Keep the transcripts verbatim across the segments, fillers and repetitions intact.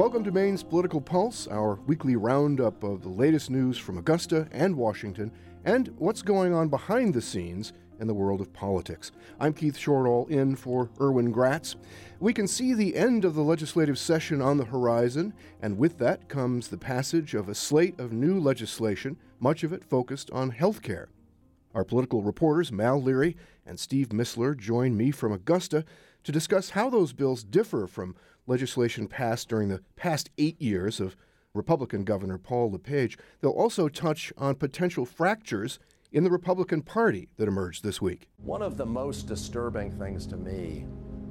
Welcome to Maine's Political Pulse, our weekly roundup of the latest news from Augusta and Washington, and what's going on behind the scenes in the world of politics. I'm Keith Shortall, in for Erwin Gratz. We can see the end of the legislative session on the horizon, and with that comes the passage of a slate of new legislation, much of it focused on health care. Our political reporters, Mal Leary and Steve Missler, join me from Augusta to discuss how those bills differ from legislation passed during the past eight years of Republican Governor Paul LePage. They'll also touch on potential fractures in the Republican Party that emerged this week. One of the most disturbing things to me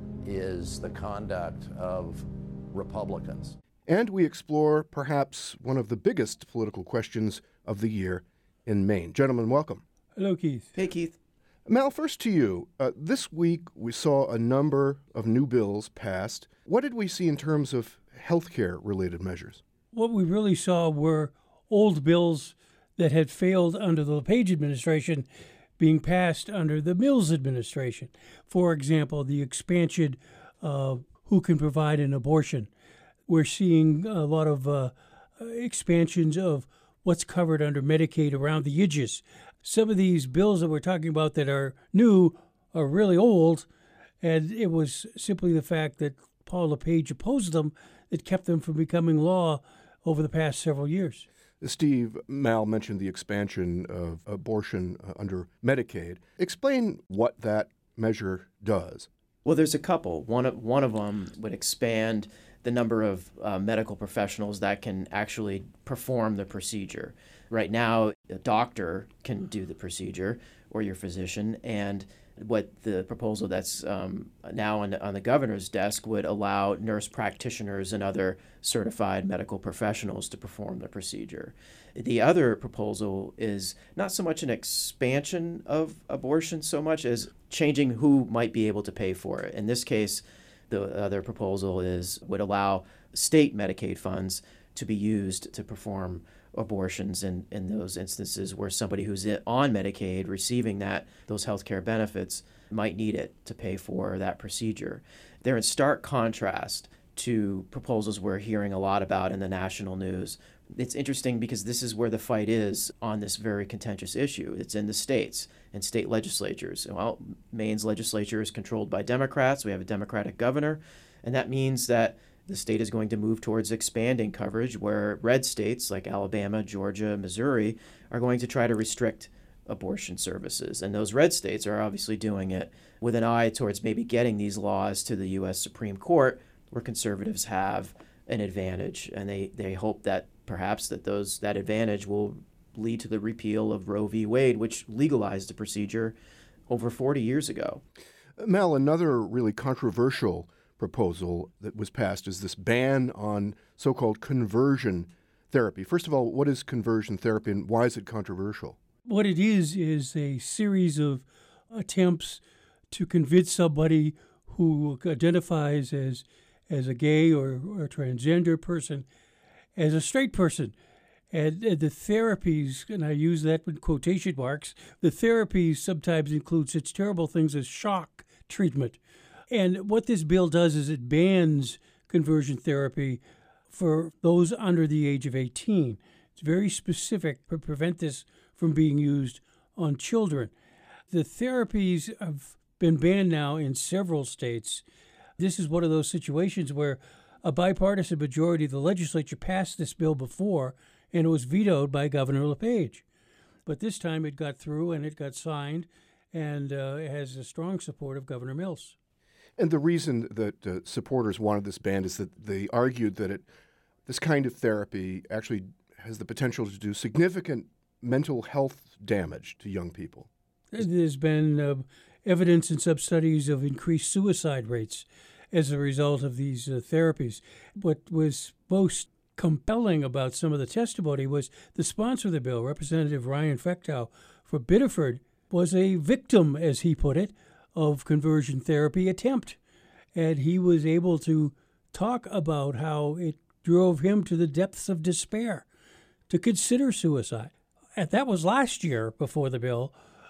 is the conduct of Republicans. And we explore perhaps one of the biggest political questions of the year in Maine. Gentlemen, welcome. Hello, Keith. Hey, Keith. Mal, first to you. Uh, this week we saw a number of new bills passed. What did we see in terms of health care related measures? What we really saw were old bills that had failed under the LePage administration being passed under the Mills administration. For example, the expansion of who can provide an abortion. We're seeing a lot of uh, expansions of what's covered under Medicaid around the edges. Some of these bills that we're talking about that are new are really old, and it was simply the fact that Paul LePage opposed them that kept them from becoming law over the past several years. Steve, Mal mentioned the expansion of abortion uh, under Medicaid. Explain what that measure does. Well, there's a couple. One of, one of them would expand the number of uh, medical professionals that can actually perform the procedure. Right now, a doctor can do the procedure, or your physician, and what the proposal that's um, now on the, on the governor's desk would allow nurse practitioners and other certified medical professionals to perform the procedure. The other proposal is not so much an expansion of abortion so much as changing who might be able to pay for it. In this case, the other proposal is would allow state Medicaid funds to be used to perform abortions in, in those instances where somebody who's on Medicaid receiving that those health care benefits might need it to pay for that procedure. They're in stark contrast to proposals we're hearing a lot about in the national news. It's interesting because this is where the fight is on this very contentious issue. It's in the states and state legislatures. Well, Maine's legislature is controlled by Democrats. We have a Democratic governor, and that means that the state is going to move towards expanding coverage where red states like Alabama, Georgia, Missouri are going to try to restrict abortion services. And those red states are obviously doing it with an eye towards maybe getting these laws to the U S Supreme Court where conservatives have an advantage. And they, they hope that perhaps that those that advantage will lead to the repeal of Roe v. Wade, which legalized the procedure over forty years ago. Mel, another really controversial proposal that was passed is this ban on so-called conversion therapy. First of all, what is conversion therapy and why is it controversial? What it is is a series of attempts to convince somebody who identifies as as a gay or, or transgender person as a straight person. And, and the therapies, and I use that with quotation marks, the therapies sometimes include such terrible things as shock treatment. And what this bill does is it bans conversion therapy for those under the age of eighteen. It's very specific to prevent this from being used on children. The therapies have been banned now in several states. This is one of those situations where a bipartisan majority of the legislature passed this bill before, and it was vetoed by Governor LePage. But this time it got through and it got signed, and uh, it has the strong support of Governor Mills. And the reason that uh, supporters wanted this ban is that they argued that it, this kind of therapy actually has the potential to do significant mental health damage to young people. There's been uh, evidence in some studies of increased suicide rates as a result of these uh, therapies. What was most compelling about some of the testimony was the sponsor of the bill, Representative Ryan Fechtow for Biddeford, was a victim, as he put it, of conversion therapy attempt. And he was able to talk about how it drove him to the depths of despair to consider suicide. And that was last year before the bill.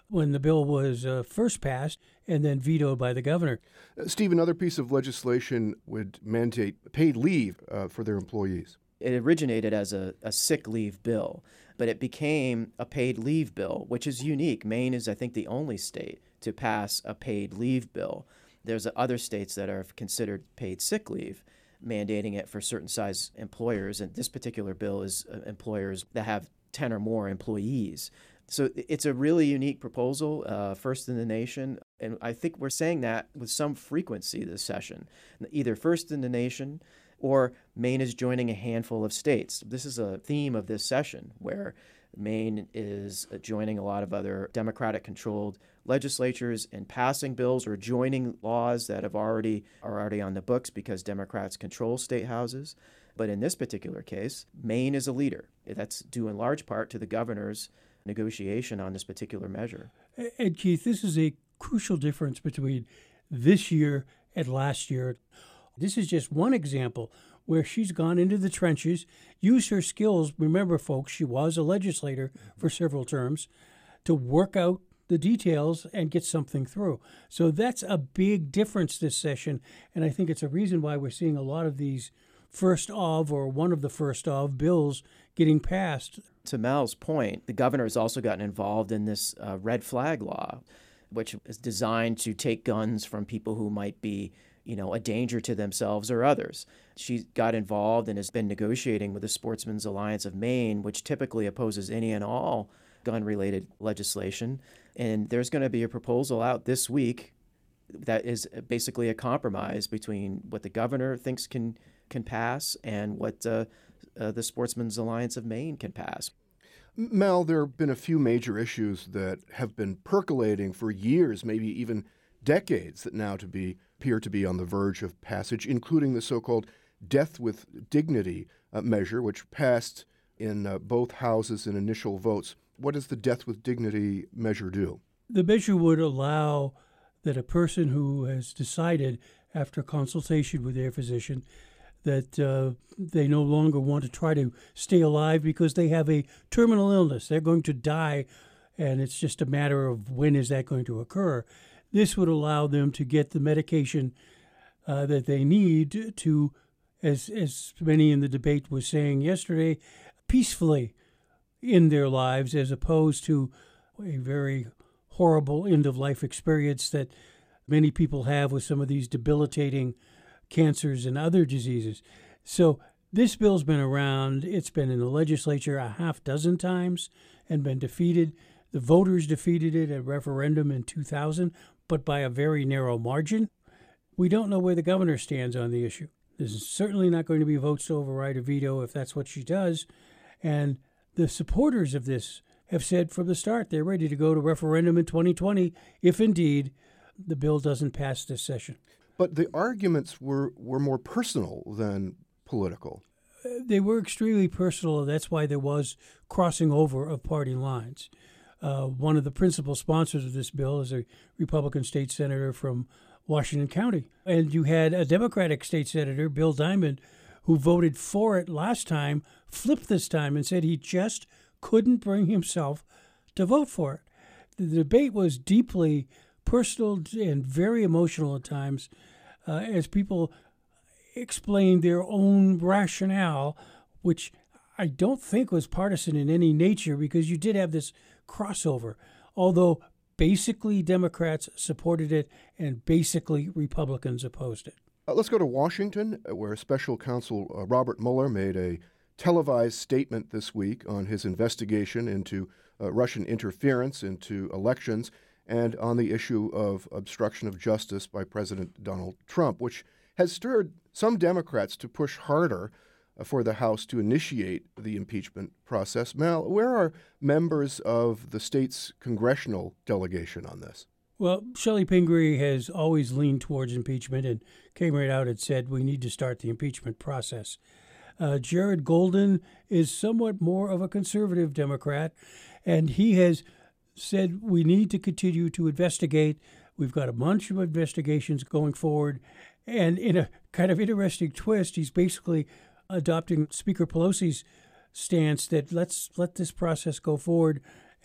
when the bill was uh, first passed and then vetoed by the governor. Uh, Steve, another piece of legislation would mandate paid leave uh, for their employees. It originated as a, a sick leave bill, but it became a paid leave bill, which is unique. Maine is, I think, the only state to pass a paid leave bill. There's other states that are considered paid sick leave, mandating it for certain size employers. And this particular bill is uh, employers that have ten or more employees. So it's a really unique proposal, uh, first in the nation. And I think we're saying that with some frequency this session, either first in the nation or Maine is joining a handful of states. This is a theme of this session where Maine is joining a lot of other Democratic-controlled legislatures and passing bills or joining laws that have already are already on the books because Democrats control state houses. But in this particular case, Maine is a leader. That's due in large part to the governor's negotiation on this particular measure. And Keith, this is a crucial difference between this year and last year. This is just one example where she's gone into the trenches, used her skills. Remember, folks, she was a legislator for several terms, to work out the details and get something through. So that's a big difference this session, and I think it's a reason why we're seeing a lot of these first of or one of the first of bills getting passed. To Mel's point, the governor has also gotten involved in this uh, red flag law, which is designed to take guns from people who might be, you know, a danger to themselves or others. She got involved and has been negotiating with the Sportsmen's Alliance of Maine, which typically opposes any and all gun-related legislation. And there's going to be a proposal out this week that is basically a compromise between what the governor thinks can can pass and what uh, uh, the Sportsmen's Alliance of Maine can pass. Mel, there have been a few major issues that have been percolating for years, maybe even decades, that now to be appear to be on the verge of passage, including the so-called Death with Dignity uh, measure, which passed in uh, both houses in initial votes. What does the Death with Dignity measure do? The measure would allow that a person who has decided, after consultation with their physician, that uh, they no longer want to try to stay alive because they have a terminal illness. They're going to die, and it's just a matter of when is that going to occur. This would allow them to get the medication uh, that they need to, as as many in the debate was saying yesterday, peacefully end their lives, as opposed to a very horrible end-of-life experience that many people have with some of these debilitating cancers and other diseases. So this bill's been around. It's been in the legislature a half dozen times and been defeated. The voters defeated it at referendum in two thousand, but by a very narrow margin. We don't know where the governor stands on the issue. There's certainly not going to be votes to override a veto if that's what she does. And the supporters of this have said from the start they're ready to go to referendum in twenty twenty if indeed the bill doesn't pass this session. But the arguments were, were more personal than political. They were extremely personal. That's why there was crossing over of party lines. Uh, one of the principal sponsors of this bill is a Republican state senator from Washington County. And you had a Democratic state senator, Bill Diamond, who voted for it last time, flipped this time and said he just couldn't bring himself to vote for it. The debate was deeply personal and very emotional at times uh, as people explained their own rationale, which I don't think was partisan in any nature because you did have this crossover, although basically Democrats supported it and basically Republicans opposed it. Uh, let's go to Washington, where Special Counsel uh, Robert Mueller made a televised statement this week on his investigation into uh, Russian interference into elections and on the issue of obstruction of justice by President Donald Trump, which has stirred some Democrats to push harder uh, for the House to initiate the impeachment process. Mel, where are members of the state's congressional delegation on this? Well, Shelley Pingree has always leaned towards impeachment and came right out and said we need to start the impeachment process. Uh, Jared Golden is somewhat more of a conservative Democrat, and he has said we need to continue to investigate. We've got a bunch of investigations going forward. And in a kind of interesting twist, he's basically adopting Speaker Pelosi's stance that let's let this process go forward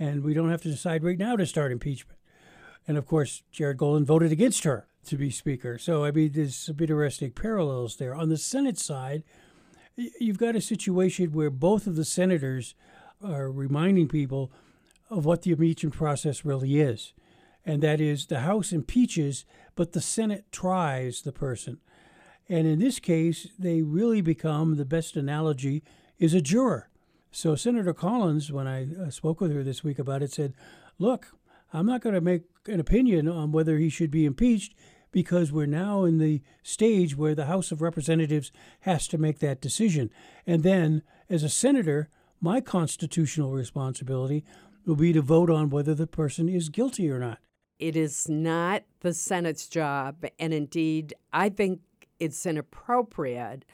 and we don't have to decide right now to start impeachment. And of course, Jared Golden voted against her to be Speaker. So, I mean, there's some interesting parallels there. On the Senate side, you've got a situation where both of the senators are reminding people of what the impeachment process really is. And that is the House impeaches, but the Senate tries the person. And in this case, they really become, the best analogy is a juror. So Senator Collins, when I uh, spoke with her this week about it, said, look, I'm not going to make an opinion on whether he should be impeached because we're now in the stage where the House of Representatives has to make that decision. And then, as a senator, my constitutional responsibility will be to vote on whether the person is guilty or not. It is not the Senate's job, and indeed, I think it's inappropriate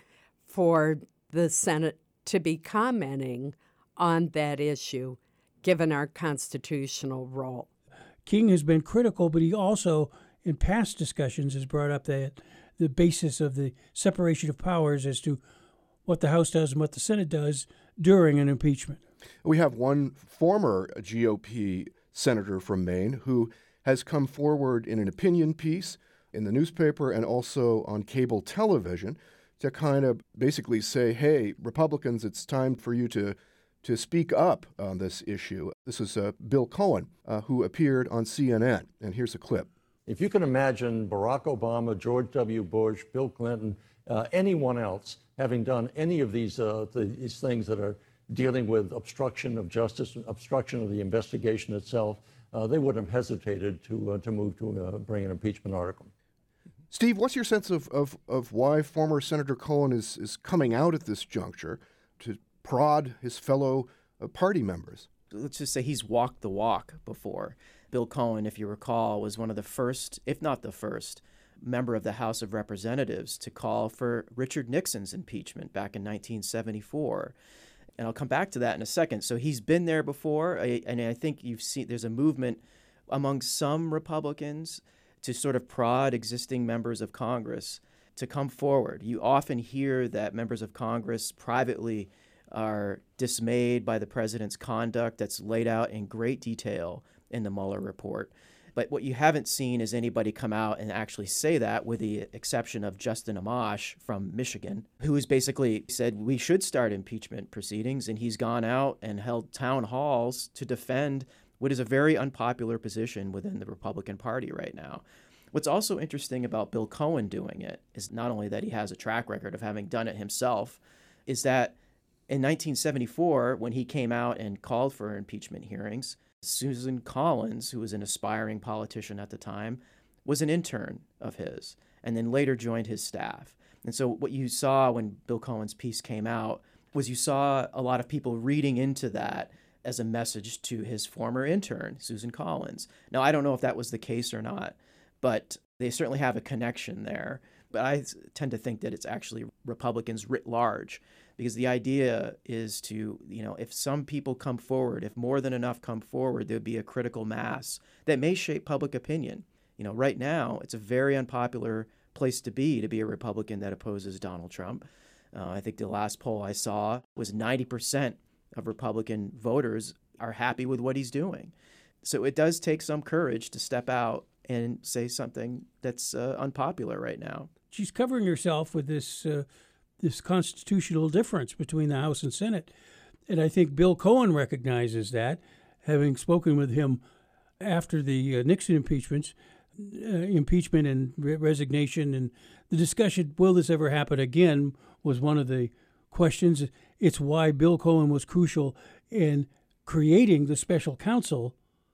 for the Senate to be commenting on that issue, given our constitutional role. King has been critical, but he also, in past discussions, has brought up that the basis of the separation of powers as to what the House does and what the Senate does during an impeachment. We have one former G O P senator from Maine who has come forward in an opinion piece in the newspaper and also on cable television to kind of basically say, hey, Republicans, it's time for you to to speak up on this issue. This is uh, Bill Cohen, uh, who appeared on C N N, and here's a clip. If you can imagine Barack Obama, George W. Bush, Bill Clinton, uh, anyone else having done any of these, uh, th- these things that are dealing with obstruction of justice, obstruction of the investigation itself, uh, they wouldn't have hesitated to uh, to move to uh, bring an impeachment article. Steve, what's your sense of, of, of why former Senator Cohen is, is coming out at this juncture to prod his fellow uh, party members? Let's just say he's walked the walk before. Bill Cohen, if you recall, was one of the first, if not the first, member of the House of Representatives to call for Richard Nixon's impeachment back in nineteen seventy-four. And I'll come back to that in a second. So he's been there before, I, and I think you've seen there's a movement among some Republicans to sort of prod existing members of Congress to come forward. You often hear that members of Congress privately are dismayed by the president's conduct that's laid out in great detail in the Mueller report. But what you haven't seen is anybody come out and actually say that, with the exception of Justin Amash from Michigan, who has basically said we should start impeachment proceedings, and he's gone out and held town halls to defend what is a very unpopular position within the Republican Party right now. What's also interesting about Bill Cohen doing it is not only that he has a track record of having done it himself, is that in nineteen seventy-four, when he came out and called for impeachment hearings, Susan Collins, who was an aspiring politician at the time, was an intern of his and then later joined his staff. And so what you saw when Bill Cohen's piece came out was you saw a lot of people reading into that as a message to his former intern, Susan Collins. Now, I don't know if that was the case or not, but they certainly have a connection there. But I tend to think that it's actually Republicans writ large, because the idea is to, you know, if some people come forward, if more than enough come forward, there'd be a critical mass that may shape public opinion. You know, right now, it's a very unpopular place to be, to be a Republican that opposes Donald Trump. Uh, I think the last poll I saw was ninety percent of Republican voters are happy with what he's doing. So it does take some courage to step out and say something that's uh, unpopular right now. She's covering herself with this uh, this constitutional difference between the House and Senate. And I think Bill Cohen recognizes that, having spoken with him after the uh, Nixon impeachments, uh, impeachment and re- resignation, and the discussion, will this ever happen again, was one of the questions. It's why Bill Cohen was crucial in creating the special counsel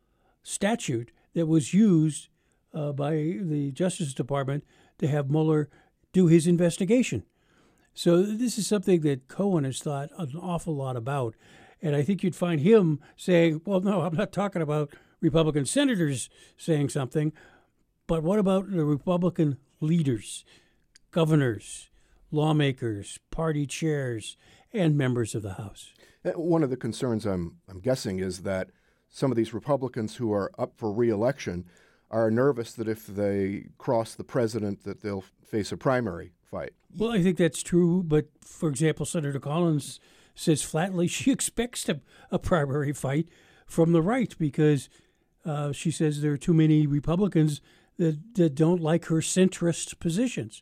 statute that was used uh, by the Justice Department to have Mueller do his investigation. So this is something that Cohen has thought an awful lot about. And I think you'd find him saying, well, no, I'm not talking about Republican senators saying something, but what about the Republican leaders, governors, lawmakers, party chairs, and members of the House? One of the concerns I'm, I'm guessing is that some of these Republicans who are up for re-election are nervous that if they cross the president that they'll face a primary fight. Well, I think that's true, but for example, Senator Collins says flatly she expects a, a primary fight from the right because uh, she says there are too many Republicans that, that don't like her centrist positions.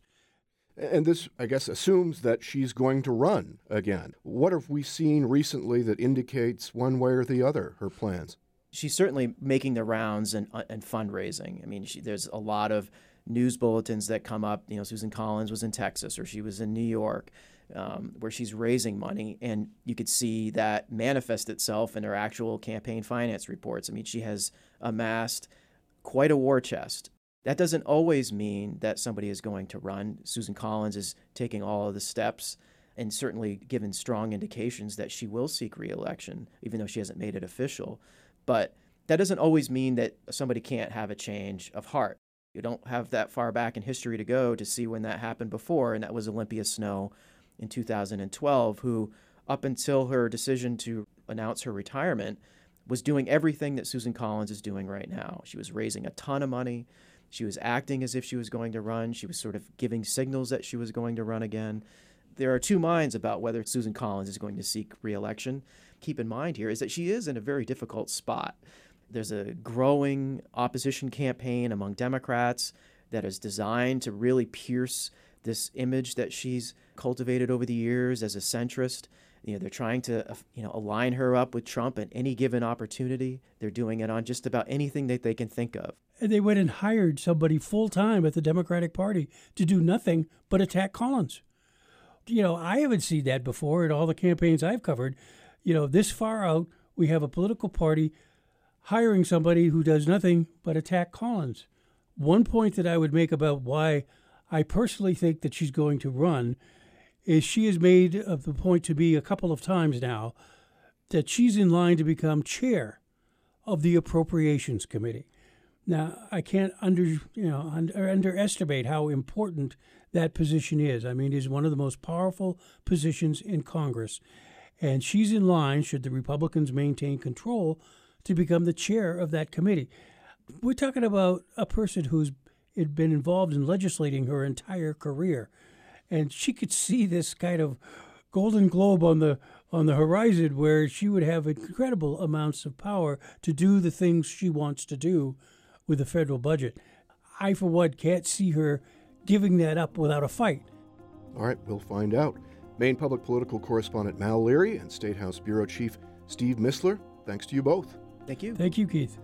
And this, I guess, assumes that she's going to run again. What have we seen recently that indicates one way or the other her plans? She's certainly making the rounds and, uh, and fundraising. I mean, she, there's a lot of news bulletins that come up. You know, Susan Collins was in Texas or she was in New York, um, where she's raising money. And you could see that manifest itself in her actual campaign finance reports. I mean, she has amassed quite a war chest. That doesn't always mean that somebody is going to run. Susan Collins is taking all of the steps and certainly given strong indications that she will seek re-election, even though she hasn't made it official. But that doesn't always mean that somebody can't have a change of heart. You don't have that far back in history to go to see when that happened before, and that was Olympia Snowe in two thousand twelve, who, up until her decision to announce her retirement, was doing everything that Susan Collins is doing right now. She was raising a ton of money. She was acting as if she was going to run. She was sort of giving signals that she was going to run again. There are two minds about whether Susan Collins is going to seek re-election. Keep in mind here is that she is in a very difficult spot. There's a growing opposition campaign among Democrats that is designed to really pierce this image that she's cultivated over the years as a centrist. You know, they're trying to, you know, align her up with Trump at any given opportunity. They're doing it on just about anything that they can think of. And they went and hired somebody full-time at the Democratic Party to do nothing but attack Collins. You know, I haven't seen that before in all the campaigns I've covered. You know, this far out, we have a political party hiring somebody who does nothing but attack Collins. One point that I would make about why I personally think that she's going to run is she has made of the point to be a couple of times now that she's in line to become chair of the Appropriations Committee. Now, I can't under you know under, underestimate how important that position is. I mean, it is one of the most powerful positions in Congress, and she's in line, should the Republicans maintain control, to become the chair of that committee. We're talking about a person who's been involved in legislating her entire career, and she could see this kind of golden globe on the on the horizon where she would have incredible amounts of power to do the things she wants to do with the federal budget. I, for one, can't see her giving that up without a fight. All right, we'll find out. Maine Public Political Correspondent Mal Leary and State House Bureau Chief Steve Missler, thanks to you both. Thank you. Thank you, Keith.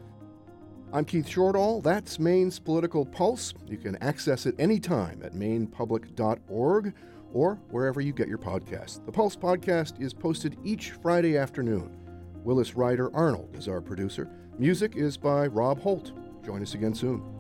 I'm Keith Shortall. That's Maine's Political Pulse. You can access it anytime at maine public dot org or wherever you get your podcasts. The Pulse podcast is posted each Friday afternoon. Willis Ryder Arnold is our producer. Music is by Rob Holt. Join us again soon.